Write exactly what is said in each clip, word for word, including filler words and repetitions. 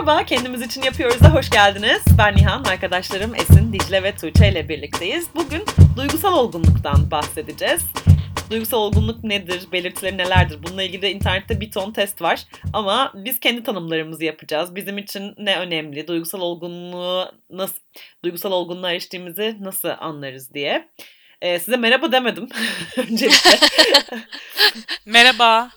Merhaba, Kendimiz için yapıyoruz'a hoş geldiniz. Ben Nihan, arkadaşlarım Esin, Dicle ve Tuğçe ile birlikteyiz. Bugün duygusal olgunluktan bahsedeceğiz. Duygusal olgunluk nedir, belirtileri nelerdir? Bununla ilgili de internette bir ton test var. Ama biz kendi tanımlarımızı yapacağız. Bizim için ne önemli, duygusal olgunluğu nasıl, duygusal olgunluğa eriştiğimizi nasıl anlarız diye. Ee, size merhaba demedim öncelikle. Merhaba.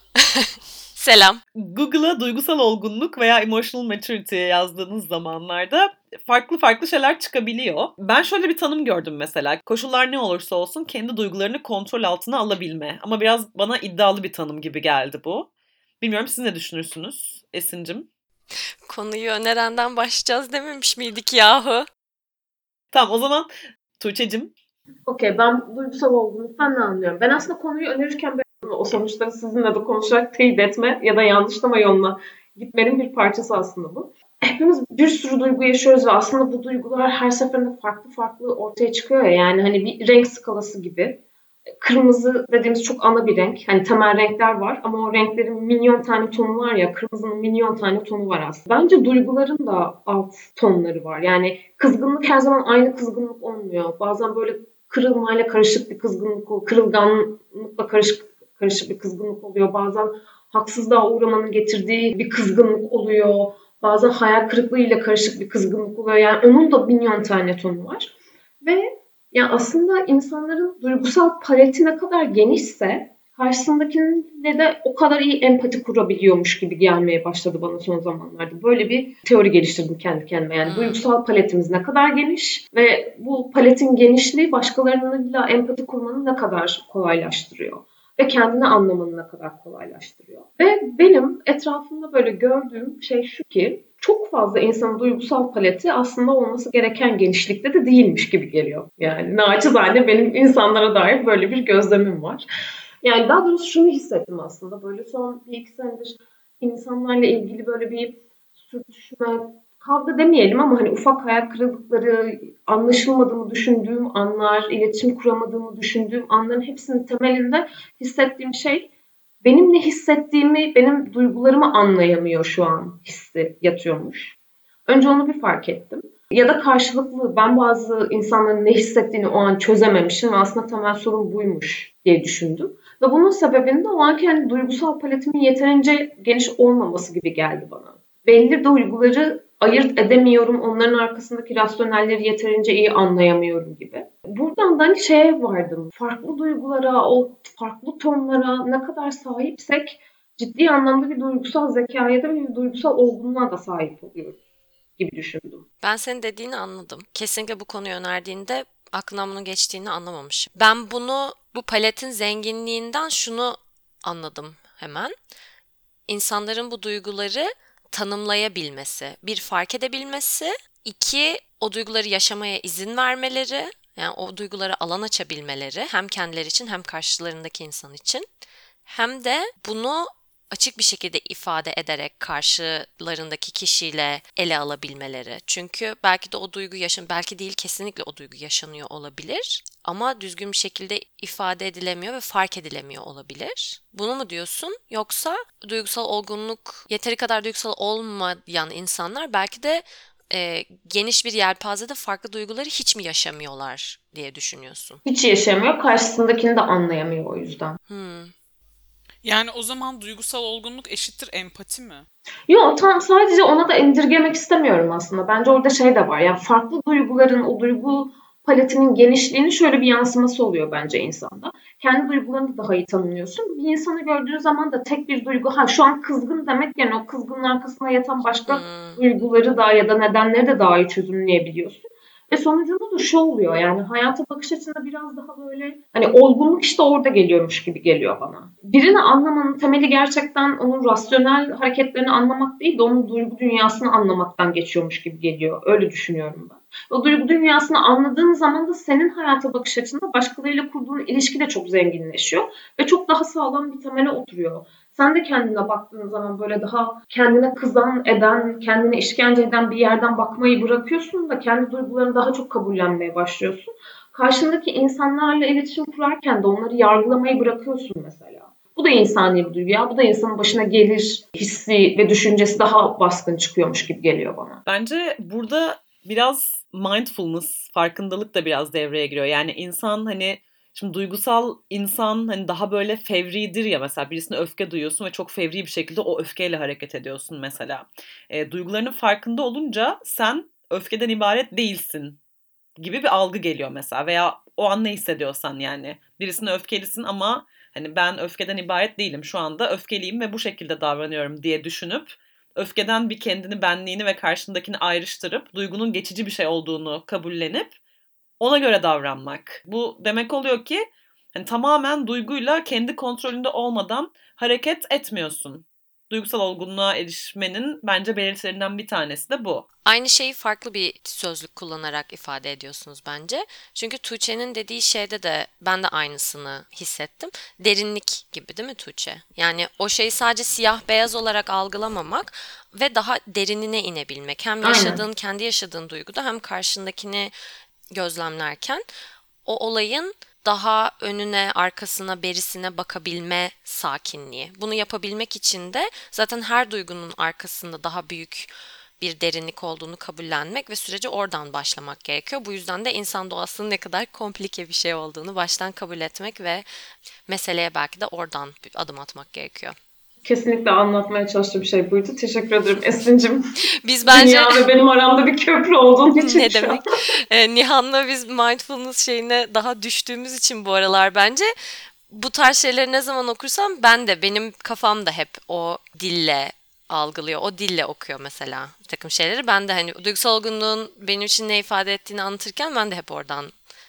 Selam. Google'a duygusal olgunluk veya emotional maturity yazdığınız zamanlarda farklı farklı şeyler çıkabiliyor. Ben şöyle bir tanım gördüm mesela. Koşullar ne olursa olsun kendi duygularını kontrol altına alabilme. Ama biraz bana iddialı bir tanım gibi geldi bu. Bilmiyorum, siz ne düşünürsünüz Esin'cim? Konuyu önerenden başlayacağız dememiş miydik yahu? Tamam, o zaman Tuğçe'cim. Okey, ben duygusal olgunluktan ne anlıyorum? Ben aslında konuyu önerirken o sonuçları sizinle de konuşarak teyit etme ya da yanlışlama yoluna gitmenin bir parçası aslında bu. Hepimiz bir sürü duygu yaşıyoruz ve aslında bu duygular her seferinde farklı farklı ortaya çıkıyor ya. Yani hani bir renk skalası gibi. Kırmızı dediğimiz çok ana bir renk. Hani temel renkler var ama o renklerin milyon tane tonu var ya, kırmızının milyon tane tonu var aslında. Bence duyguların da alt tonları var. Yani kızgınlık her zaman aynı kızgınlık olmuyor. Bazen böyle kırılmayla karışık bir kızgınlık oluyor. Kırılganlıkla karışık, karışık bir kızgınlık oluyor. Bazen haksızlığa uğramanın getirdiği bir kızgınlık oluyor. Bazen hayal kırıklığıyla karışık bir kızgınlık oluyor. Yani onun da milyon tane tonu var. Ve ya aslında insanların duygusal paleti ne kadar genişse karşısındakiyle de o kadar iyi empati kurabiliyormuş gibi gelmeye başladı bana son zamanlarda. Böyle bir teori geliştirdim kendi kendime. Yani hmm. duygusal paletimiz ne kadar geniş ve bu paletin genişliği başkalarıyla empati kurmanı ne kadar kolaylaştırıyor. Ve kendini anlamanı ne kadar kolaylaştırıyor. Ve benim etrafımda böyle gördüğüm şey şu ki, çok fazla insanın duygusal paleti aslında olması gereken genişlikte de değilmiş gibi geliyor. Yani naçizane benim insanlara dair böyle bir gözlemim var. Yani daha doğrusu şunu hissettim aslında. Böyle son bir iki senedir insanlarla ilgili böyle bir sürtüşme, kavga demeyelim ama hani ufak hayal kırıklıkları, anlaşılmadığımı düşündüğüm anlar, iletişim kuramadığımı düşündüğüm anların hepsinin temelinde hissettiğim şey, benim ne hissettiğimi, benim duygularımı anlayamıyor şu an hissi yatıyormuş. Önce onu bir fark ettim. Ya da karşılıklı ben bazı insanların ne hissettiğini o an çözememişim ve aslında temel sorun buymuş diye düşündüm. Ve bunun sebebinin de o anki hani duygusal paletimin yeterince geniş olmaması gibi geldi bana. Belli duyguları ayırt edemiyorum, onların arkasındaki rasyonelleri yeterince iyi anlayamıyorum gibi. Buradan da hani şeye vardım, farklı duygulara, o farklı tonlara ne kadar sahipsek ciddi anlamda bir duygusal zekaya da bir duygusal olgunluğa da sahip oluyoruz gibi düşündüm. Ben senin dediğini anladım. Kesinlikle bu konuyu önerdiğinde aklımdan bunun geçtiğini anlamamışım. Ben bunu, bu paletin zenginliğinden şunu anladım hemen. İnsanların bu duyguları tanımlayabilmesi, bir fark edebilmesi, iki o duyguları yaşamaya izin vermeleri, yani o duygulara alan açabilmeleri hem kendileri için hem karşılarındaki insan için, hem de bunu açık bir şekilde ifade ederek karşılarındaki kişiyle ele alabilmeleri. Çünkü belki de o duygu yaşan, belki değil kesinlikle o duygu yaşanıyor olabilir ama düzgün bir şekilde ifade edilemiyor ve fark edilemiyor olabilir. Bunu mu diyorsun? Yoksa duygusal olgunluk, yeteri kadar duygusal olmayan insanlar belki de e, geniş bir yelpazede farklı duyguları hiç mi yaşamıyorlar diye düşünüyorsun? Hiç yaşamıyor, karşısındakini de anlayamıyor o yüzden. Hmm. Yani o zaman duygusal olgunluk eşittir empati mi? Yok, tam sadece ona da indirgemek istemiyorum aslında. Bence orada şey de var. Yani farklı duyguların, o duygu paletinin genişliğinin şöyle bir yansıması oluyor bence insanda. Kendi duygularını daha iyi tanımlıyorsun. Bir insanı gördüğün zaman da tek bir duygu, ha şu an kızgın demek yani o kızgının arkasında yatan başka Hmm. duyguları da ya da nedenleri de daha iyi çözümleyebiliyorsun. Ve sonucunda da şu oluyor, yani hayata bakış açısında biraz daha böyle hani olgunluk işte orada geliyormuş gibi geliyor bana. Birini anlamanın temeli gerçekten onun rasyonel hareketlerini anlamak değil de onun duygu dünyasını anlamaktan geçiyormuş gibi geliyor. Öyle düşünüyorum ben. O duygu dünyasını anladığın zaman da senin hayata bakış açında başkalarıyla kurduğun ilişki de çok zenginleşiyor ve çok daha sağlam bir temele oturuyor. Sen de kendine baktığın zaman böyle daha kendine kızan, eden, kendine işkence eden bir yerden bakmayı bırakıyorsun da kendi duygularını daha çok kabullenmeye başlıyorsun. Karşındaki insanlarla iletişim kurarken de onları yargılamayı bırakıyorsun mesela. Bu da insani bir duygu ya. Bu da insanın başına gelir hissi ve düşüncesi daha baskın çıkıyormuş gibi geliyor bana. Bence burada biraz mindfulness, farkındalık da biraz devreye giriyor. Yani insan hani şimdi duygusal insan hani daha böyle fevridir ya, mesela birisine öfke duyuyorsun ve çok fevri bir şekilde o öfkeyle hareket ediyorsun mesela. E, duygularının farkında olunca sen öfkeden ibaret değilsin gibi bir algı geliyor mesela, veya o an ne hissediyorsan, yani birisine öfkelisin ama hani ben öfkeden ibaret değilim, şu anda öfkeliyim ve bu şekilde davranıyorum diye düşünüp öfkeden bir kendini, benliğini ve karşındakini ayrıştırıp duygunun geçici bir şey olduğunu kabullenip ona göre davranmak. Bu demek oluyor ki hani tamamen duyguyla kendi kontrolünde olmadan hareket etmiyorsun. Duygusal olgunluğa erişmenin bence belirtilerinden bir tanesi de bu. Aynı şeyi farklı bir sözlük kullanarak ifade ediyorsunuz bence. Çünkü Tuğçe'nin dediği şeyde de ben de aynısını hissettim. Derinlik gibi değil mi Tuğçe? Yani o şeyi sadece siyah beyaz olarak algılamamak ve daha derinine inebilmek. Hem yaşadığın, Aynen. kendi yaşadığın duyguda hem karşındakini gözlemlerken o olayın daha önüne, arkasına, berisine bakabilme sakinliği. Bunu yapabilmek için de zaten her duygunun arkasında daha büyük bir derinlik olduğunu kabullenmek ve sürece oradan başlamak gerekiyor. Bu yüzden de insan doğasının ne kadar komplike bir şey olduğunu baştan kabul etmek ve meseleye belki de oradan bir adım atmak gerekiyor. Kesinlikle anlatmaya çalıştığım şey buydu. Teşekkür ederim Esin'cim. Biz bence Dünya ve benim aramda bir köprü olduğun için ne şu demek? an. Ee, Nihan'la biz mindfulness şeyine daha düştüğümüz için bu aralar bence bu tarz şeyleri ne zaman okursam ben de benim kafam da hep o dille algılıyor. O dille okuyor mesela bir takım şeyleri. Ben de hani duygusal olgunluğun benim için ne ifade ettiğini anlatırken ben de hep oradan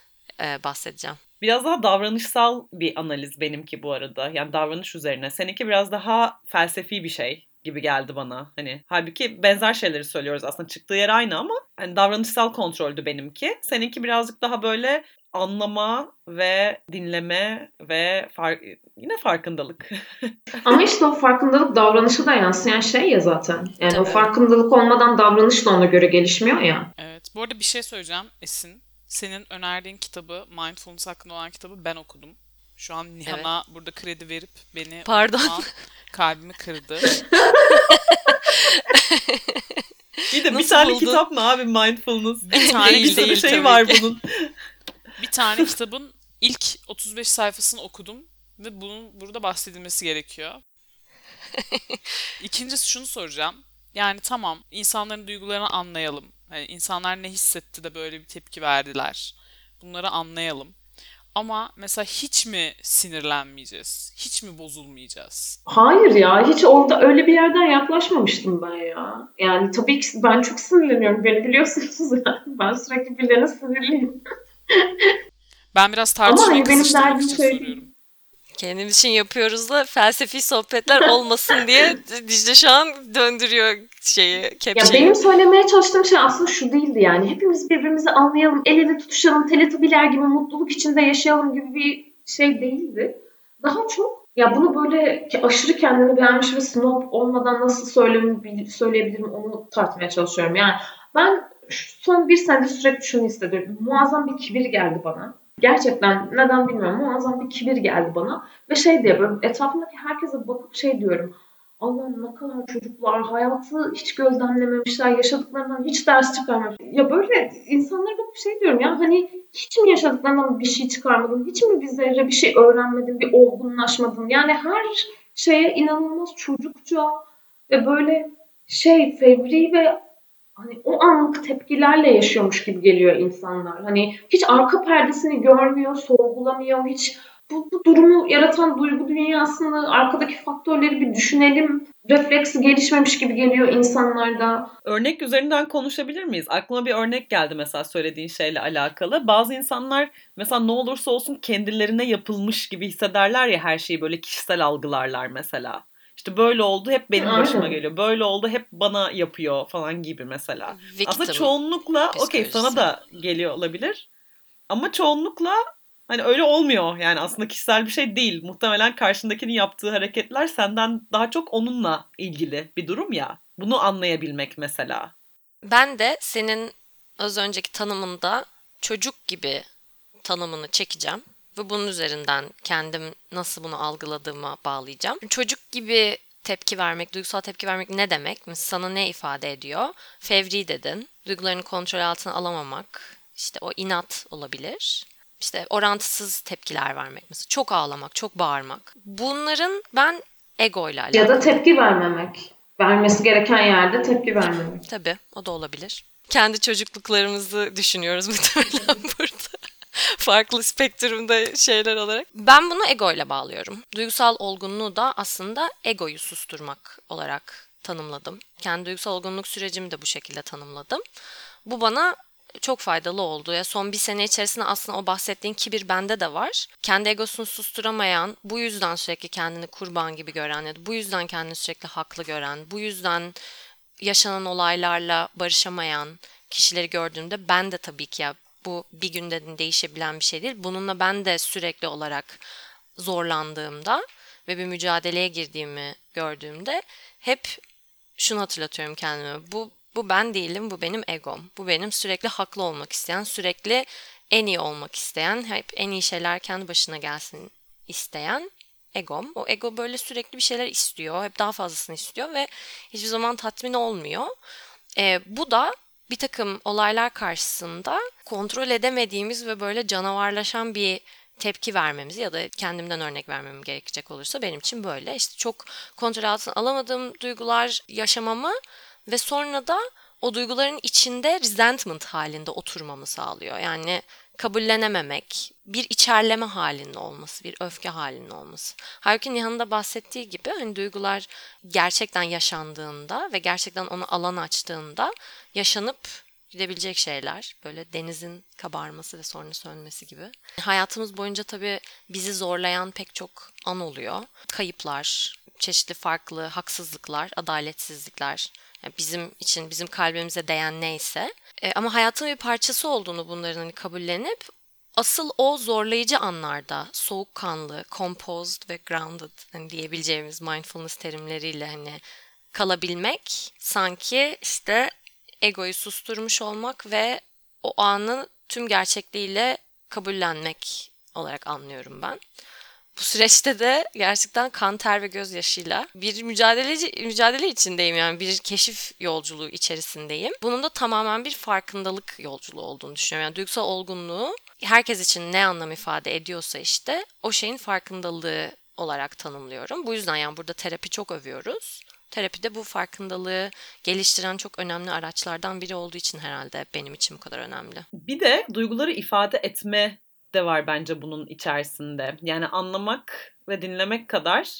e, bahsedeceğim. Biraz daha davranışsal bir analiz benimki bu arada. Yani davranış üzerine. Seninki biraz daha felsefi bir şey gibi geldi bana. Hani halbuki benzer şeyleri söylüyoruz aslında. Çıktığı yer aynı ama hani davranışsal kontroldü benimki. Seninki birazcık daha böyle anlama ve dinleme ve far- yine farkındalık. Ama işte o farkındalık davranışı da yansıyan şey ya zaten. Yani o Tabii. farkındalık olmadan davranış da ona göre gelişmiyor ya. Evet. Bu arada bir şey söyleyeceğim Esin. Senin önerdiğin kitabı, Mindfulness hakkında olan kitabı ben okudum. Şu an Nihan'a burada kredi verip beni Pardon. okuman kalbimi kırdı. Bir de bir Nasıl tane buldun? kitap mı abi mindfulness? Bir tane Bir sürü değil şey tabii var ki. bunun. Bir tane kitabın ilk otuz beş sayfasını okudum ve bunun burada bahsedilmesi gerekiyor. İkincisi şunu soracağım. Yani tamam, insanların duygularını anlayalım. Yani insanlar ne hissetti de böyle bir tepki verdiler. Bunları anlayalım. Ama mesela hiç mi sinirlenmeyeceğiz? Hiç mi bozulmayacağız? Hayır ya, hiç orada öyle bir yerden yaklaşmamıştım ben ya. Yani tabii ki ben çok sinirleniyorum. Beni biliyorsunuz yani. Ben sürekli birilerine sinirliyim. Ben biraz Ama tartışmayı hani benim kızıştırmak derdim için şey soruyorum. Kendimiz için yapıyoruz da felsefi sohbetler olmasın diye Dicle şu an döndürüyor şeyi, Ya kepçeyi. benim söylemeye çalıştığım şey aslında şu değildi yani. Hepimiz birbirimizi anlayalım, el ele tutuşalım, Teletubbiler gibi mutluluk içinde yaşayalım gibi bir şey değildi. Daha çok ya bunu böyle ki aşırı kendini beğenmiş ve snob olmadan nasıl söylemi- söyleyebilirim onu tartmaya çalışıyorum. Yani ben şu son bir senedir sürekli şunu hissediyorum. Muazzam bir kibir geldi bana. Gerçekten neden bilmiyorum, muazzam bir kibir geldi bana. Ve şey diye böyle etrafımdaki herkese bakıp şey diyorum. Allah'ım ne kadar çocuklar hayatı hiç gözlemlememişler, yaşadıklarından hiç ders çıkarmamışlar. Ya böyle insanlara bakıp şey diyorum ya, hani hiç mi yaşadıklarından bir şey çıkarmadın, hiç mi bir zerre bir şey öğrenmedin, bir olgunlaşmadın? Yani her şeye inanılmaz çocukça ve böyle şey fevri ve hani o anlık tepkilerle yaşıyormuş gibi geliyor insanlar. Hani hiç arka perdesini görmüyor, sorgulamıyor, hiç bu, bu durumu yaratan duygu dünyasını, arkadaki faktörleri bir düşünelim. Refleksi gelişmemiş gibi geliyor insanlarda. Örnek üzerinden konuşabilir miyiz? Aklıma bir örnek geldi mesela söylediğin şeyle alakalı. Bazı insanlar mesela ne olursa olsun kendilerine yapılmış gibi hissederler ya, her şeyi böyle kişisel algılarlar mesela. İşte böyle oldu hep benim başıma Aynen. geliyor. Böyle oldu hep bana yapıyor falan gibi mesela. Aslında Victim çoğunlukla okey sana psikolojisi. da geliyor olabilir. Ama çoğunlukla hani öyle olmuyor. Yani aslında kişisel bir şey değil. Muhtemelen karşındakinin yaptığı hareketler senden daha çok onunla ilgili bir durum ya. Bunu anlayabilmek mesela. Ben de senin az önceki tanımında çocuk gibi tanımını çekeceğim. ve bunun üzerinden kendim nasıl bunu algıladığıma bağlayacağım. Çocuk gibi tepki vermek, duygusal tepki vermek ne demek? Mesela sana ne ifade ediyor? Fevri dedin. Duygularını kontrol altına alamamak. İşte o inat olabilir. İşte orantısız tepkiler vermek mesela. Çok ağlamak, çok bağırmak. Bunların ben ego ile alakalı. Ya da tepki vermemek. Vermesi gereken yerde tepki vermemek. Tabii o da olabilir. Kendi çocukluklarımızı düşünüyoruz muhtemelen burada. Farklı spektrumda şeyler olarak. Ben bunu ego ile bağlıyorum. Duygusal olgunluğu da aslında egoyu susturmak olarak tanımladım. Kendi duygusal olgunluk sürecimi de bu şekilde tanımladım. Bu bana çok faydalı oldu. Ya son bir sene içerisinde aslında o bahsettiğin kibir bende de var. Kendi egosunu susturamayan, bu yüzden sürekli kendini kurban gibi gören ya da bu yüzden kendini sürekli haklı gören, bu yüzden yaşanan olaylarla barışamayan kişileri gördüğümde ben de tabii ki ya bu bir günde değişebilen bir şey değil. Bununla ben de sürekli olarak zorlandığımda ve bir mücadeleye girdiğimi gördüğümde hep şunu hatırlatıyorum kendime. Bu bu ben değilim, bu benim egom. Bu benim sürekli haklı olmak isteyen, sürekli en iyi olmak isteyen, hep en iyi şeyler kendi başına gelsin isteyen egom. O ego böyle sürekli bir şeyler istiyor, hep daha fazlasını istiyor ve hiçbir zaman tatmin olmuyor. Ee, bu da bir takım olaylar karşısında kontrol edemediğimiz ve böyle canavarlaşan bir tepki vermemiz ya da kendimden örnek vermem gerekecek olursa benim için böyle. İşte çok kontrol altına alamadığım duygular yaşamamı ve sonra da o duyguların içinde resentment halinde oturmamı sağlıyor. Yani kabullenememek, bir içerleme halinde olması, bir öfke halinde olması. Halbuki Nihan'ın da bahsettiği gibi hani duygular gerçekten yaşandığında ve gerçekten ona alan açtığında yaşanıp gidebilecek şeyler. Böyle denizin kabarması ve sonra sönmesi gibi. Hayatımız boyunca tabii bizi zorlayan pek çok an oluyor. Kayıplar, çeşitli farklı haksızlıklar, adaletsizlikler. Yani bizim için, bizim kalbimize değen neyse. E, ama hayatın bir parçası olduğunu bunların hani kabullenip asıl o zorlayıcı anlarda soğukkanlı, composed ve grounded hani diyebileceğimiz mindfulness terimleriyle hani kalabilmek sanki işte egoyu susturmuş olmak ve o anın tüm gerçekliğiyle kabullenmek olarak anlıyorum ben. Bu süreçte de gerçekten kan, ter ve gözyaşıyla bir mücadeleci, mücadele içindeyim yani bir keşif yolculuğu içerisindeyim. Bunun da tamamen bir farkındalık yolculuğu olduğunu düşünüyorum. Yani duygusal olgunluğu herkes için ne anlam ifade ediyorsa işte o şeyin farkındalığı olarak tanımlıyorum. Bu yüzden yani burada terapi çok övüyoruz. Terapide bu farkındalığı geliştiren çok önemli araçlardan biri olduğu için herhalde benim için bu kadar önemli. Bir de duyguları ifade etme de var bence bunun içerisinde. Yani anlamak ve dinlemek kadar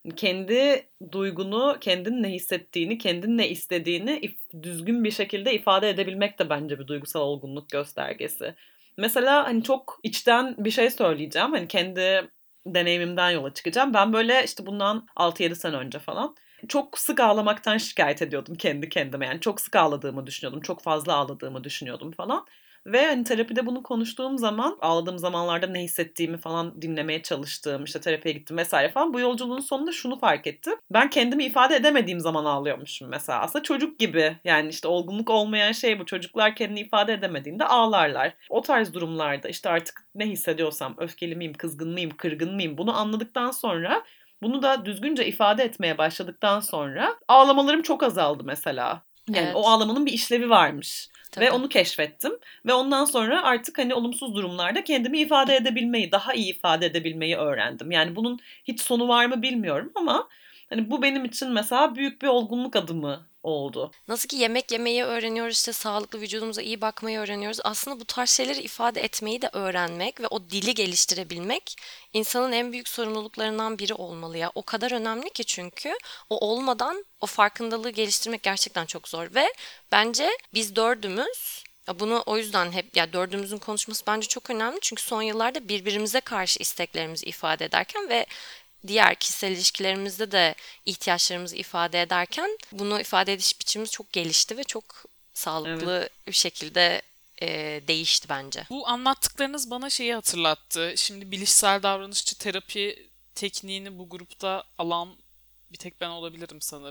kendi duygunu, kendin ne hissettiğini, kendin ne istediğini if- düzgün bir şekilde ifade edebilmek de bence bir duygusal olgunluk göstergesi. Mesela hani çok içten bir şey söyleyeceğim. Hani kendi deneyimimden yola çıkacağım. Ben böyle işte bundan altı yedi sene önce falan çok sık ağlamaktan şikayet ediyordum kendi kendime. Yani çok sık ağladığımı düşünüyordum. Çok fazla ağladığımı düşünüyordum falan. Ve hani terapide bunu konuştuğum zaman ağladığım zamanlarda ne hissettiğimi falan dinlemeye çalıştığım, işte terapiye gittim vesaire falan. Bu yolculuğun sonunda şunu fark ettim. Ben kendimi ifade edemediğim zaman ağlıyormuşum mesela. Aslında çocuk gibi, yani işte olgunluk olmayan şey bu. Çocuklar kendini ifade edemediğinde ağlarlar. O tarz durumlarda işte artık ne hissediyorsam, öfkeli miyim, kızgın mıyım, kırgın mıyım, bunu anladıktan sonra, bunu da düzgünce ifade etmeye başladıktan sonra ağlamalarım çok azaldı mesela. Yani Evet. o ağlamanın bir işlevi varmış. Tabii. Ve onu keşfettim. Ve ondan sonra artık hani olumsuz durumlarda kendimi ifade edebilmeyi, daha iyi ifade edebilmeyi öğrendim. Yani bunun hiç sonu var mı bilmiyorum ama hani bu benim için mesela büyük bir olgunluk adımı oldu. Nasıl ki yemek yemeyi öğreniyoruz, işte sağlıklı vücudumuza iyi bakmayı öğreniyoruz. Aslında bu tarz şeyleri ifade etmeyi de öğrenmek ve o dili geliştirebilmek insanın en büyük sorumluluklarından biri olmalı ya. O kadar önemli ki çünkü o olmadan o farkındalığı geliştirmek gerçekten çok zor ve bence biz dördümüz ya bunu o yüzden hep ya dördümüzün konuşması bence çok önemli çünkü son yıllarda birbirimize karşı isteklerimizi ifade ederken ve diğer kişisel ilişkilerimizde de ihtiyaçlarımızı ifade ederken bunu ifade ediş biçimimiz çok gelişti ve çok sağlıklı Evet. bir şekilde e, değişti bence. Bu anlattıklarınız bana şeyi hatırlattı. Şimdi bilişsel davranışçı terapi tekniğini bu grupta alan bir tek ben olabilirim sanırım.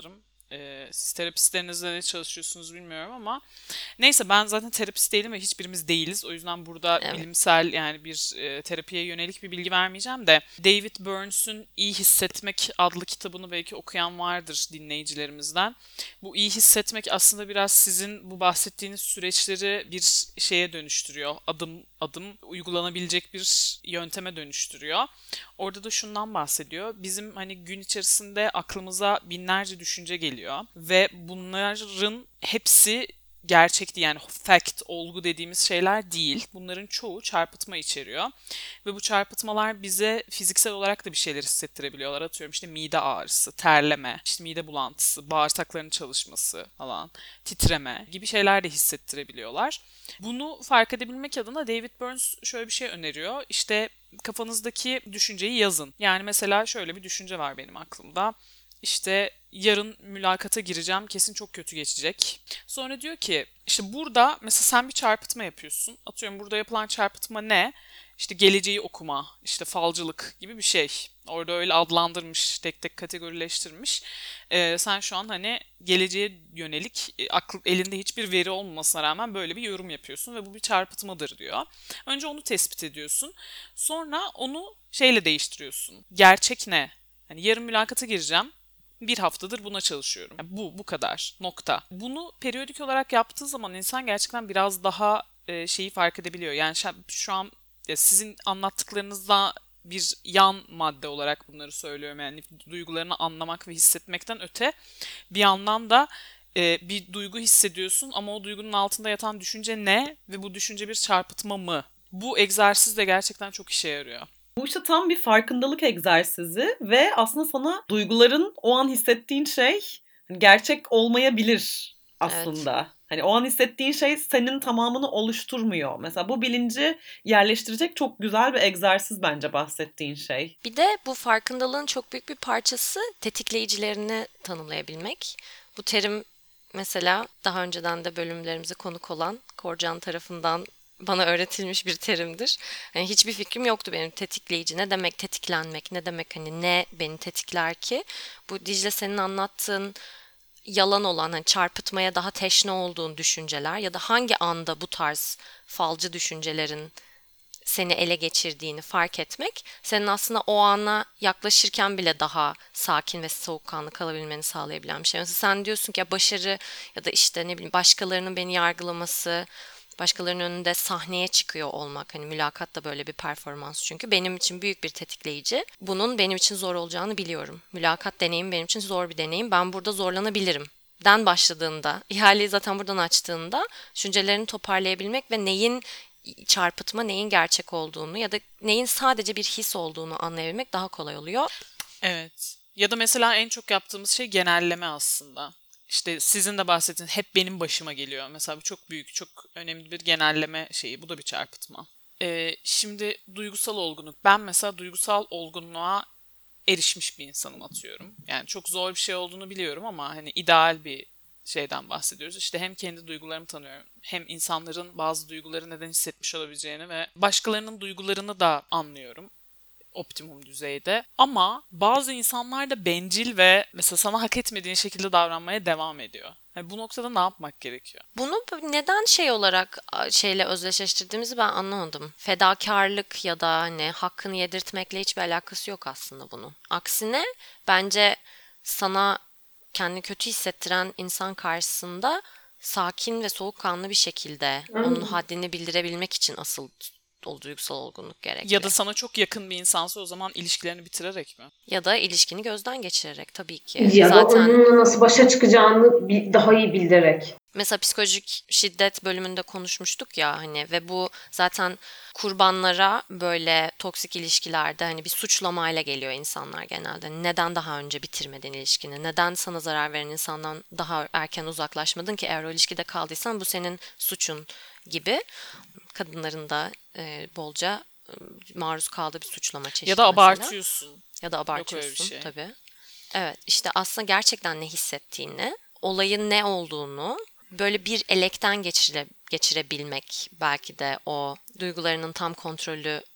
Ee, siz terapistlerinizle ne çalışıyorsunuz bilmiyorum ama neyse, ben zaten terapist değilim ve hiçbirimiz değiliz. O yüzden burada Evet. bilimsel, yani bir e, terapiye yönelik bir bilgi vermeyeceğim de, David Burns'un İyi Hissetmek adlı kitabını belki okuyan vardır dinleyicilerimizden. Bu iyi hissetmek aslında biraz sizin bu bahsettiğiniz süreçleri bir şeye dönüştürüyor. Adım adım uygulanabilecek bir yönteme dönüştürüyor. Orada da şundan bahsediyor. Bizim hani gün içerisinde aklımıza binlerce düşünce geliyor ve bunların hepsi gerçek değil, yani fact, olgu dediğimiz şeyler değil. Bunların çoğu çarpıtma içeriyor. Ve bu çarpıtmalar bize fiziksel olarak da bir şeyler hissettirebiliyorlar. Atıyorum işte mide ağrısı, terleme, işte mide bulantısı, bağırsakların çalışması falan, titreme gibi şeyler de hissettirebiliyorlar. Bunu fark edebilmek adına David Burns şöyle bir şey öneriyor. İşte kafanızdaki düşünceyi yazın. Yani mesela şöyle bir düşünce var benim aklımda. İşte yarın mülakata gireceğim, kesin çok kötü geçecek. Sonra diyor ki işte burada mesela sen bir çarpıtma yapıyorsun. Atıyorum burada yapılan çarpıtma ne? İşte geleceği okuma, işte falcılık gibi bir şey. Orada öyle adlandırmış, tek tek kategorileştirmiş. Ee, sen şu an hani geleceğe yönelik e, akıl, elinde hiçbir veri olmamasına rağmen böyle bir yorum yapıyorsun ve bu bir çarpıtmadır diyor. Önce onu tespit ediyorsun. Sonra onu şeyle değiştiriyorsun. Gerçek ne? Hani yarın mülakata gireceğim. Bir haftadır buna çalışıyorum. Yani bu bu kadar. Nokta. Bunu periyodik olarak yaptığı zaman insan gerçekten biraz daha e, şeyi fark edebiliyor. Yani şu, şu an ya sizin anlattıklarınızda bir yan madde olarak bunları söylüyorum. Yani duygularını anlamak ve hissetmekten öte bir yandan da e, bir duygu hissediyorsun ama o duygunun altında yatan düşünce ne ve bu düşünce bir çarpıtma mı? Bu egzersiz de gerçekten çok işe yarıyor. Bu işte tam bir farkındalık egzersizi ve aslında sana duyguların, o an hissettiğin şey hani gerçek olmayabilir aslında. Evet. Hani o an hissettiğin şey senin tamamını oluşturmuyor. Mesela bu bilinci yerleştirecek çok güzel bir egzersiz bence bahsettiğin şey. Bir de bu farkındalığın çok büyük bir parçası tetikleyicilerini tanımlayabilmek. Bu terim mesela daha önceden de bölümlerimize konuk olan Korcan tarafından bana öğretilmiş bir terimdir. Yani hiçbir fikrim yoktu benim tetikleyici. Ne demek tetiklenmek? Ne demek hani ne beni tetikler ki? Bu Dicle senin anlattığın yalan olan, hani çarpıtmaya daha teşne olduğun düşünceler ya da hangi anda bu tarz falcı düşüncelerin seni ele geçirdiğini fark etmek, senin aslında o ana yaklaşırken bile daha sakin ve soğukkanlı kalabilmeni sağlayabilen bir şey. Mesela sen diyorsun ki ya başarı ya da işte ne bileyim başkalarının beni yargılaması, başkalarının önünde sahneye çıkıyor olmak, hani mülakat da böyle bir performans çünkü benim için büyük bir tetikleyici. Bunun benim için zor olacağını biliyorum. Mülakat deneyim benim için zor bir deneyim. Ben burada zorlanabilirim. Den başladığında, ihaleyi zaten buradan açtığında düşüncelerini toparlayabilmek ve neyin çarpıtma, neyin gerçek olduğunu ya da neyin sadece bir his olduğunu anlayabilmek daha kolay oluyor. Evet. Ya da mesela en çok yaptığımız şey genelleme aslında. İşte sizin de bahsettiğiniz hep benim başıma geliyor. Mesela bu çok büyük, çok önemli bir genelleme şeyi. Bu da bir çarpıtma. Ee, şimdi duygusal olgunluk. Ben mesela duygusal olgunluğa erişmiş bir insanım, atıyorum. Yani çok zor bir şey olduğunu biliyorum ama hani ideal bir şeyden bahsediyoruz. İşte hem kendi duygularımı tanıyorum, hem insanların bazı duyguları neden hissetmiş olabileceğini ve başkalarının duygularını da anlıyorum optimum düzeyde. Ama bazı insanlar da bencil ve mesela sana hak etmediğin şekilde davranmaya devam ediyor. Yani bu noktada ne yapmak gerekiyor? Bunu neden şey olarak şeyle özdeşleştirdiğimizi ben anlamadım. Fedakarlık ya da hani hakkını yedirtmekle hiçbir alakası yok aslında bunun. Aksine bence sana kendini kötü hissettiren insan karşısında sakin ve soğukkanlı bir şekilde onun haddini bildirebilmek için asıl o duygusal olgunluk gerekli. Ya da sana çok yakın bir insansa o zaman ilişkilerini bitirerek mi? Ya da ilişkini gözden geçirerek tabii ki. Ya da Zaten onunla nasıl başa çıkacağını bi- daha iyi bildirerek. mesela psikolojik şiddet bölümünde konuşmuştuk ya hani ve bu zaten kurbanlara böyle toksik ilişkilerde hani bir suçlamayla geliyor insanlar genelde. Neden daha önce bitirmedin ilişkini? Neden sana zarar veren insandan daha erken uzaklaşmadın ki eğer o ilişkide kaldıysan bu senin suçun gibi. Kadınların da e, bolca e, maruz kaldığı bir suçlama çeşidi Ya da mesela. abartıyorsun. Ya da Yok öyle bir abartıyorsun şey. tabii. Evet işte aslında gerçekten ne hissettiğini, olayın ne olduğunu böyle bir elekten geçire, geçirebilmek belki de o duygularının tam kontrolünü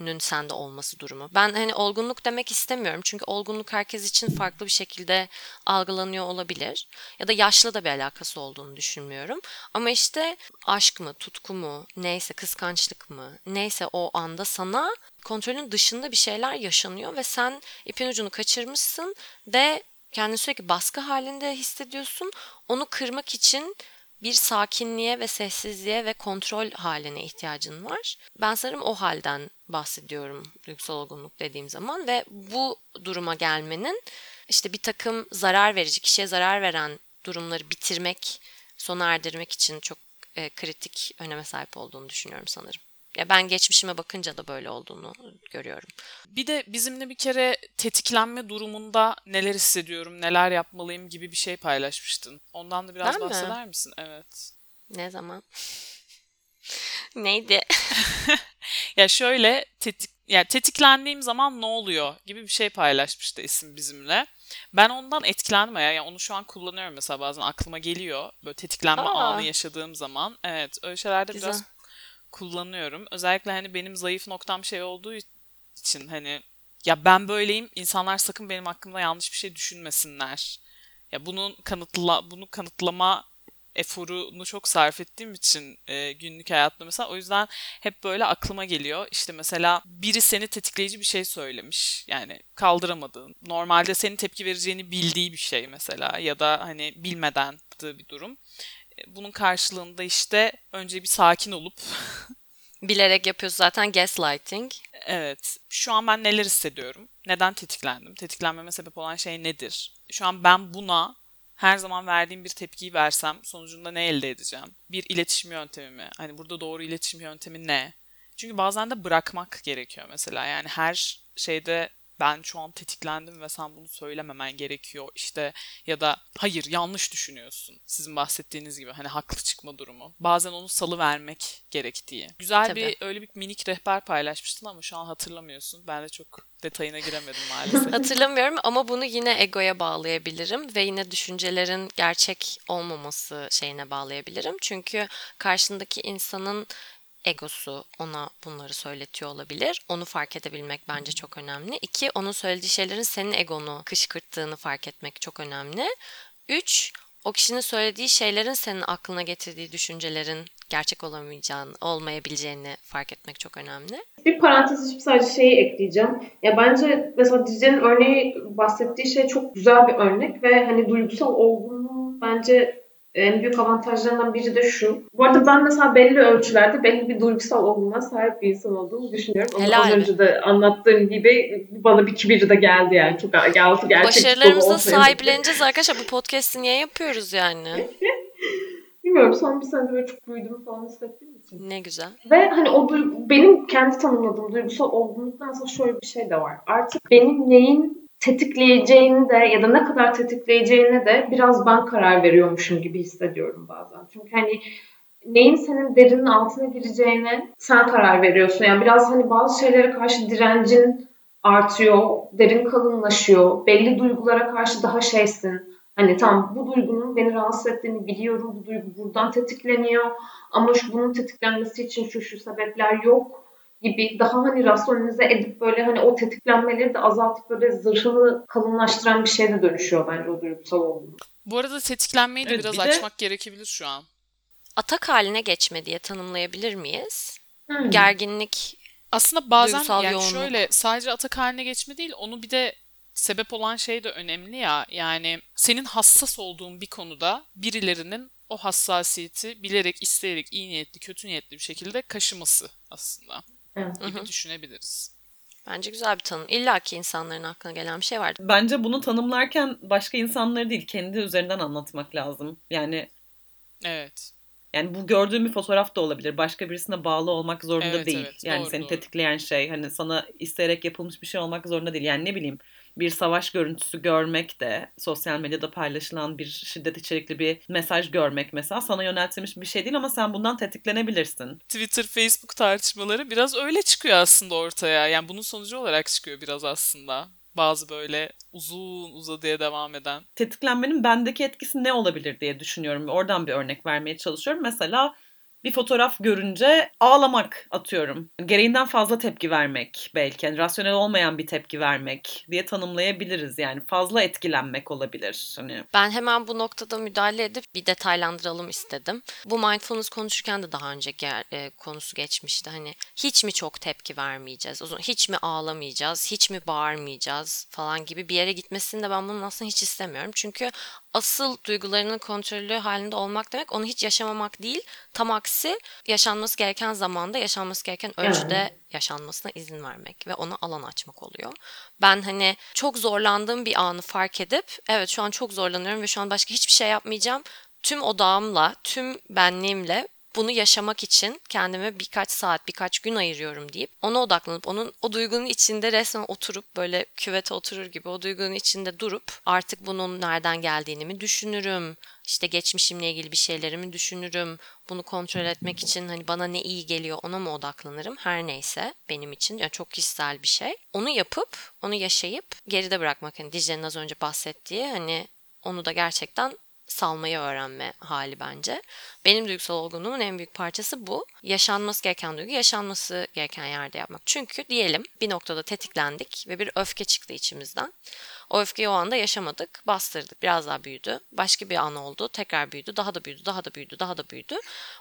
kontrolünün sende olması durumu. Ben hani olgunluk demek istemiyorum. Çünkü olgunluk herkes için farklı bir şekilde algılanıyor olabilir. Ya da yaşla da bir alakası olduğunu düşünmüyorum. Ama işte aşk mı, tutku mu, neyse kıskançlık mı, neyse o anda sana kontrolün dışında bir şeyler yaşanıyor ve sen ipin ucunu kaçırmışsın ve kendini sürekli baskı halinde hissediyorsun. Onu kırmak için bir sakinliğe ve sessizliğe ve kontrol haline ihtiyacın var. Ben sanırım o halden bahsediyorum duygusal olgunluk dediğim zaman ve bu duruma gelmenin işte bir takım zarar verici, kişiye zarar veren durumları bitirmek, sona erdirmek için çok e, kritik öneme sahip olduğunu düşünüyorum sanırım. Ya ben geçmişime bakınca da böyle olduğunu görüyorum. Bir de bizimle bir kere tetiklenme durumunda neler hissediyorum, neler yapmalıyım gibi bir şey paylaşmıştın. Ondan da biraz Ben mi? bahseder misin? Evet. Ne zaman? Neydi? Ya şöyle tetik ya tetiklendiğim zaman ne oluyor gibi bir şey paylaşmıştı isim bizimle. Ben ondan etkilendim ya. Yani onu şu an kullanıyorum mesela bazen aklıma geliyor. Böyle tetiklenme Aa. anı yaşadığım zaman. Evet, öyle şeylerde Güzel. biraz kullanıyorum. Özellikle hani benim zayıf noktam şey olduğu için hani ya ben böyleyim. İnsanlar sakın benim hakkımda yanlış bir şey düşünmesinler. Ya bunun kanıtla bunu kanıtlama eforunu çok sarf ettiğim için e, günlük hayatta mesela o yüzden hep böyle aklıma geliyor. İşte mesela biri seni tetikleyici bir şey söylemiş. Yani kaldıramadığın, normalde senin tepki vereceğini bildiği bir şey mesela ya da hani bilmeden yaptığı bir durum. E, Bunun karşılığında işte önce bir sakin olup Bilerek yapıyorsun zaten gaslighting. evet, şu an ben neler hissediyorum? Neden tetiklendim? Tetiklenmeme sebep olan şey nedir? Şu an ben buna her zaman verdiğim bir tepkiyi versem sonucunda ne elde edeceğim? Bir iletişim yöntemi mi? Hani burada doğru iletişim yöntemi ne? Çünkü bazen de bırakmak gerekiyor mesela. Yani her şeyde ben şu an tetiklendim ve sen bunu söylememen gerekiyor işte ya da hayır yanlış düşünüyorsun. Sizin bahsettiğiniz gibi hani haklı çıkma durumu. Bazen onu salıvermek gerektiği. Güzel Tabii. bir öyle bir minik rehber paylaşmıştın ama şu an hatırlamıyorsun. Ben de çok detayına giremedim maalesef. Hatırlamıyorum ama bunu yine egoya bağlayabilirim ve yine düşüncelerin gerçek olmaması şeyine bağlayabilirim. Çünkü karşındaki insanın egosu ona bunları söyletiyor olabilir. Onu fark edebilmek bence çok önemli. İki, onun söylediği şeylerin senin egonu kışkırttığını fark etmek çok önemli. Üç, o kişinin söylediği şeylerin senin aklına getirdiği düşüncelerin gerçek olamayacağını, olmayabileceğini fark etmek çok önemli. Bir parantez açıp sadece şeyi ekleyeceğim. Ya bence mesela Dicle'nin örneği bahsettiği şey çok güzel bir örnek ve hani duygusal olgunluğun bence en büyük avantajlarından biri de şu. Bu arada ben mesela belli ölçülerde belli bir duygusal olgunluğa sahip bir insan olduğumu düşünüyorum. Ama Helal az be. önce de anlattığım gibi bana bir kibir de geldi yani. Çok altı gerçek Başarılarımızı dolu olsaydı. sahipleneceğiz arkadaşlar. Bu podcast'i niye yapıyoruz yani? Bilmiyorum, son bir senede böyle çok büyüdüğümü falan hissettiğim için. Ne güzel. Ve hani o duy- benim kendi tanımladığım duygusal olgunlukta mesela şöyle bir şey de var. Artık benim neyin tetikleyeceğini de ya da ne kadar tetikleyeceğine de biraz ben karar veriyormuşum gibi hissediyorum bazen. Çünkü hani neyin senin derinin altına gireceğine sen karar veriyorsun. Yani biraz hani bazı şeylere karşı direncin artıyor, derin kalınlaşıyor. Belli duygulara karşı daha şeysin. Hani tamam, bu duygunun beni rahatsız ettiğini biliyorum. Bu duygu buradan tetikleniyor. Ama şu bunun tetiklenmesi için şu şu sebepler yok gibi daha hani rasyonelize edip böyle hani o tetiklenmeleri de azaltıp böyle zırhını kalınlaştıran bir şeye de dönüşüyor bence o duygusal olgunluk. Bu arada tetiklenmeyi de Evet, biraz bir de- açmak gerekebilir şu an. Atak haline geçme diye tanımlayabilir miyiz? Hmm. Gerginlik, Aslında bazen Duygusal yani yoğunluk. şöyle sadece atak haline geçme değil, onu bir de sebep olan şey de önemli ya. Yani senin hassas olduğun bir konuda birilerinin o hassasiyeti bilerek, isteyerek, iyi niyetli, kötü niyetli bir şekilde kaşıması aslında Evet. gibi Hı hı. düşünebiliriz. bence güzel bir tanım. İlla ki insanların aklına gelen bir şey vardır. Bence bunu tanımlarken başka insanları değil, kendi üzerinden anlatmak lazım. Yani Evet. yani bu gördüğüm bir fotoğraf da olabilir. Başka birisine bağlı olmak zorunda Evet, değil. evet. Yani Doğru, seni doğru. tetikleyen şey hani sana isteyerek yapılmış bir şey olmak zorunda değil. Yani ne bileyim, bir savaş görüntüsü görmek de, sosyal medyada paylaşılan bir şiddet içerikli bir mesaj görmek mesela sana yöneltilmiş bir şey değil ama sen bundan tetiklenebilirsin. Twitter, Facebook tartışmaları biraz öyle çıkıyor aslında ortaya. Yani bunun sonucu olarak çıkıyor biraz aslında. Bazı böyle uzun uzadıya devam eden. Tetiklenmenin bendeki etkisi ne olabilir diye düşünüyorum. Oradan bir örnek vermeye çalışıyorum. Mesela bir fotoğraf görünce ağlamak atıyorum. Gereğinden fazla tepki vermek belki. Yani rasyonel olmayan bir tepki vermek diye tanımlayabiliriz. Yani fazla etkilenmek olabilir. Hani Ben hemen bu noktada müdahale edip bir detaylandıralım istedim. Bu mindfulness konuşurken de daha önce gel, e, konusu geçmişti. Hani hiç mi çok tepki vermeyeceğiz? O zaman hiç mi ağlamayacağız? Hiç mi bağırmayacağız? Falan gibi bir yere gitmesini de ben bunun aslında hiç istemiyorum. Çünkü asıl duygularının kontrolü halinde olmak demek onu hiç yaşamamak değil. Tam aksi yaşanması gereken zamanda, yaşanması gereken ölçüde Yani. yaşanmasına izin vermek ve ona alan açmak oluyor. Ben hani çok zorlandığım bir anı fark edip evet şu an çok zorlanıyorum ve şu an başka hiçbir şey yapmayacağım. Tüm odağımla, tüm benliğimle bunu yaşamak için kendime birkaç saat, birkaç gün ayırıyorum deyip ona odaklanıp onun o duygunun içinde resmen oturup böyle küvete oturur gibi o duygunun içinde durup artık bunun nereden geldiğini mi düşünürüm, işte geçmişimle ilgili bir şeylerimi düşünürüm, bunu kontrol etmek için hani bana ne iyi geliyor ona mı odaklanırım her neyse benim için yani çok kişisel bir şey. Onu yapıp, onu yaşayıp geride bırakmak hani Dicle'nin az önce bahsettiği hani onu da gerçekten salmayı öğrenme hali bence. Benim duygusal olgunluğumun en büyük parçası bu. Yaşanması gereken duygu yaşanması gereken yerde yapmak. Çünkü diyelim bir noktada tetiklendik ve bir öfke çıktı içimizden. O öfkeyi o anda yaşamadık, bastırdık. Biraz daha büyüdü. Başka bir an oldu, tekrar büyüdü, daha da büyüdü, daha da büyüdü, daha da büyüdü.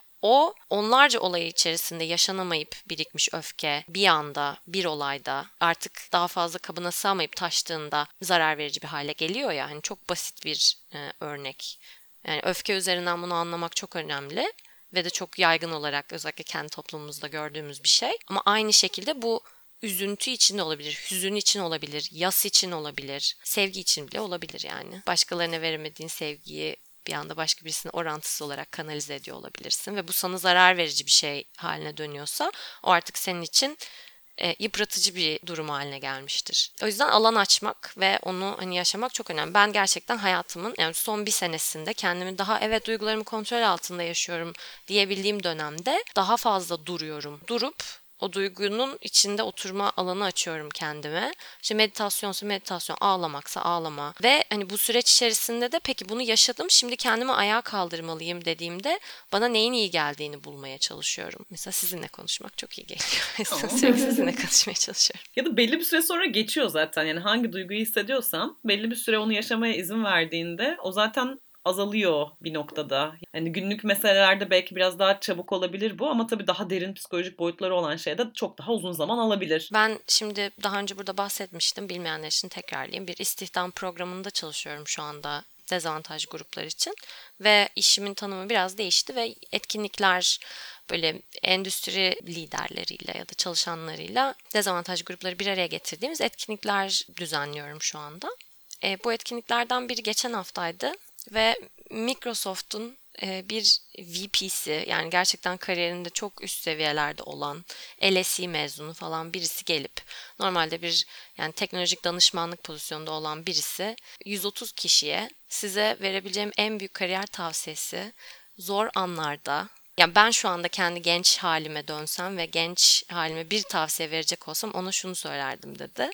O onlarca olay içerisinde yaşanamayıp birikmiş öfke bir anda bir olayda artık daha fazla kabına sığamayıp taştığında zarar verici bir hale geliyor ya. Hani çok basit bir e, örnek. Yani öfke üzerinden bunu anlamak çok önemli ve de çok yaygın olarak özellikle kendi toplumumuzda gördüğümüz bir şey. Ama aynı şekilde bu üzüntü için de olabilir, hüzün için olabilir, yas için olabilir, sevgi için bile olabilir yani. Başkalarına veremediğin sevgiyi bir anda başka birisine orantısız olarak kanalize ediyor olabilirsin ve bu sana zarar verici bir şey haline dönüyorsa o artık senin için e, yıpratıcı bir durum haline gelmiştir. O yüzden alan açmak ve onu hani yaşamak çok önemli. Ben gerçekten hayatımın yani son bir senesinde kendimi daha evet duygularımı kontrol altında yaşıyorum diyebildiğim dönemde daha fazla duruyorum. Durup o duygunun içinde oturma alanı açıyorum kendime. İşte meditasyonsa meditasyon, ağlamaksa ağlama. Ve hani bu süreç içerisinde de peki bunu yaşadım, şimdi kendimi ayağa kaldırmalıyım dediğimde bana neyin iyi geldiğini bulmaya çalışıyorum. Mesela sizinle konuşmak çok iyi geliyor. Mesela sürekli sizinle konuşmaya çalışıyorum. ya da belli bir süre sonra geçiyor zaten. Yani hangi duyguyu hissediyorsan belli bir süre onu yaşamaya izin verdiğinde o zaten azalıyor bir noktada. Yani günlük meselelerde belki biraz daha çabuk olabilir bu ama tabii daha derin psikolojik boyutları olan şeyde çok daha uzun zaman alabilir. Ben şimdi daha önce burada bahsetmiştim. Bilmeyenler için tekrarlayayım. Bir istihdam programında çalışıyorum şu anda dezavantaj gruplar için ve işimin tanımı biraz değişti ve etkinlikler böyle endüstri liderleriyle ya da çalışanlarıyla dezavantaj grupları bir araya getirdiğimiz etkinlikler düzenliyorum şu anda. E, bu etkinliklerden biri geçen haftaydı ve Microsoft'un e, bir V P'si yani gerçekten kariyerinde çok üst seviyelerde olan L S E mezunu falan birisi gelip normalde bir yani teknolojik danışmanlık pozisyonunda olan birisi yüz otuz kişiye size verebileceğim en büyük kariyer tavsiyesi zor anlarda yani ben şu anda kendi genç halime dönsem ve genç halime bir tavsiye verecek olsam ona şunu söylerdim dedi.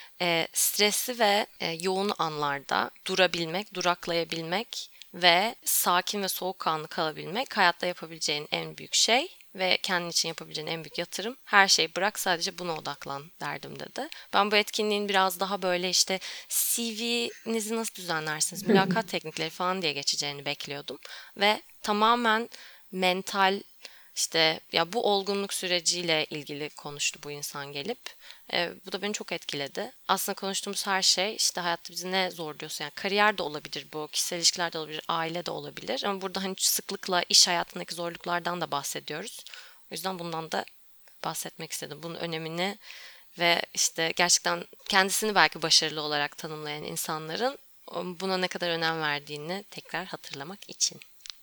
E, stresli ve e, yoğun anlarda durabilmek, duraklayabilmek ve sakin ve soğukkanlı kalabilmek hayatta yapabileceğin en büyük şey ve kendin için yapabileceğin en büyük yatırım. Her şeyi bırak sadece buna odaklan derdim dedi. Ben bu etkinliğin biraz daha böyle işte C V'nizi nasıl düzenlersiniz, mülakat teknikleri falan diye geçeceğini bekliyordum. Ve tamamen mental işte ya bu olgunluk süreciyle ilgili konuştu bu insan gelip. E, bu da beni çok etkiledi. Aslında konuştuğumuz her şey işte hayatta bizi ne zorluyorsa yani kariyer de olabilir bu, kişisel ilişkiler de olabilir, aile de olabilir. Ama burada hani sıklıkla iş hayatındaki zorluklardan da bahsediyoruz. O yüzden bundan da bahsetmek istedim. Bunun önemini ve işte gerçekten kendisini belki başarılı olarak tanımlayan insanların buna ne kadar önem verdiğini tekrar hatırlamak için.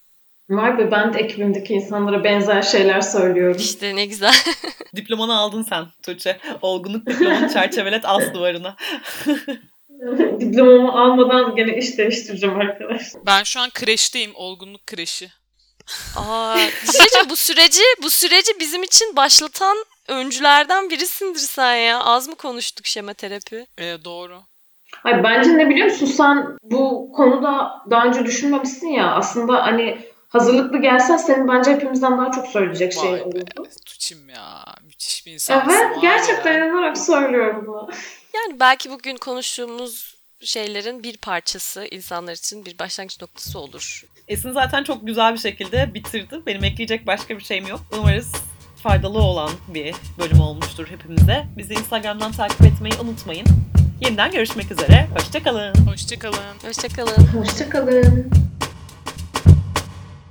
Vay be ben de ekibimdeki insanlara benzer şeyler söylüyorum. İşte ne güzel. Diplomanı aldın sen Tuğçe. Olgunluk diplomanı çerçevelet as duvarına. Diplomamı almadan gene iş değiştireceğim arkadaşlar. Ben şu an kreşteyim, olgunluk kreşi. Aa, Dicle'cim bu süreci bu süreci bizim için başlatan öncülerden birisindir sen ya. Az mı konuştuk şema terapi? Ee, doğru. Hayır, bence ne biliyor musun sen bu konuda daha önce düşünmemişsin ya aslında hani hazırlıklı gelsen senin bence hepimizden daha çok söyleyecek şey Vay be, olurdu. Tuğçe'm ya. Müthiş bir insansın Evet, var gerçekten ya. inanarak söylüyorum bunu. Yani belki bugün konuştuğumuz şeylerin bir parçası insanlar için bir başlangıç noktası olur. Esin zaten çok güzel bir şekilde bitirdi. Benim ekleyecek başka bir şeyim yok. Umarız faydalı olan bir bölüm olmuştur hepimize. Bizi Instagram'dan takip etmeyi unutmayın. Yeniden görüşmek üzere. Hoşça kalın. Hoşçakalın. Hoşçakalın. Hoşçakalın.